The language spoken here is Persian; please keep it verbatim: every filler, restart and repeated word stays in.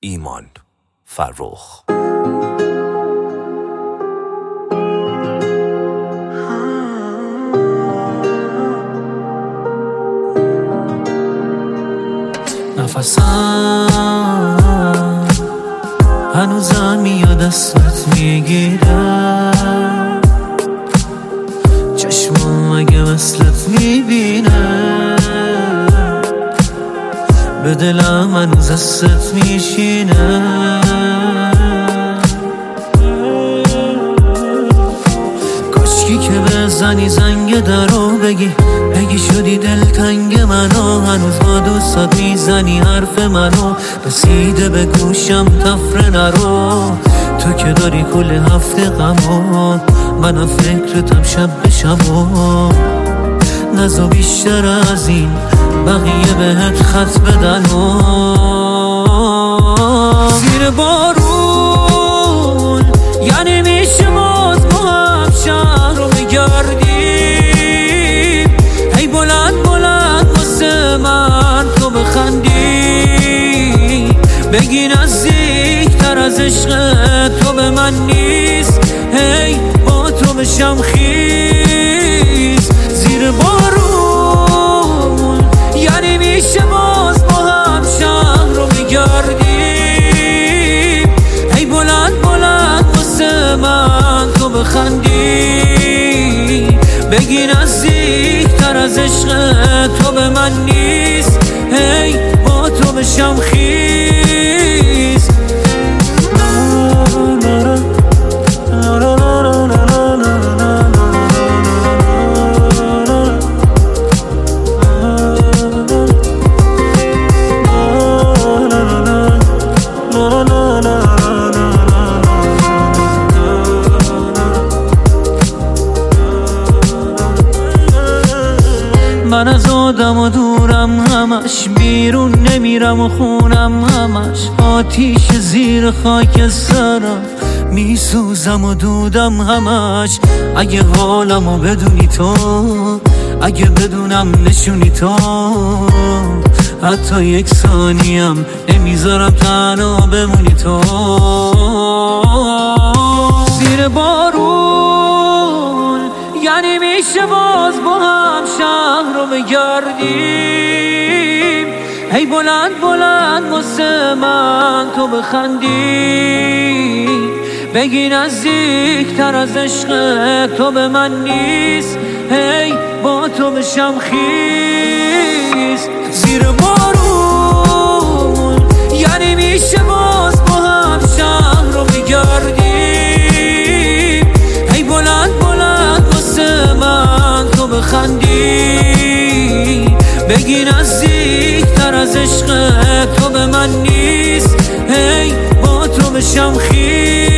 ایمان فرخ. نفسم هنوزم میاد دستت میگیرم، چشمم اگه مثلت میبینه، به دلم هنوز دستت میشینه. کاشکی که بزنی زنگ درو بگی بگی شدی دلتنگ منو، هنوز با دوستات میزنی حرف منو، رسیده به گوشم تفره نرو. تو که داری کل هفته غمو، منم فکرتم شب به شبو. نزو بیشتر از این بقیه بهت خط بدن و زیر بارون یعنی میشه باز با هم شهر رو بگردیم. هی بلند بلند واسه من تو بخندی، بگی نزدیک تر از عشق تو به من نیست. هی با تو بشم خیز زیر بارون یعنی میشه باز با هم شهر رو بگردیم. هی بلند بلند واسه من تو بخندی، بگی نزدیک تر از عشق تو به من نیست. هی با تو بشم خیز. من از آدم و دورم همش، بیرون نمیرم و خونم همش، آتیش زیر خاک سرم میسوزم و دودم همش. اگه حالمو بدونی تو، اگه بدونم نشونی تو، حتی یک ثانیم نمیذارم تنها بمونی تو. زیر بارون یعنی میشه باز با هم شهر رو بگردیم. هی بلند بلند واسه من تو بخندی، بگی نزدیک تر از عشق تو به من نیست. هی با تو بشم خیز زیر بارون یعنی میشه باز با هم شهر رو بگردیم. هی بلند بلند واسه من تو بخندی، بگی نزدیک تر از عشق تو به من نیست. هی با تو بشم خیز.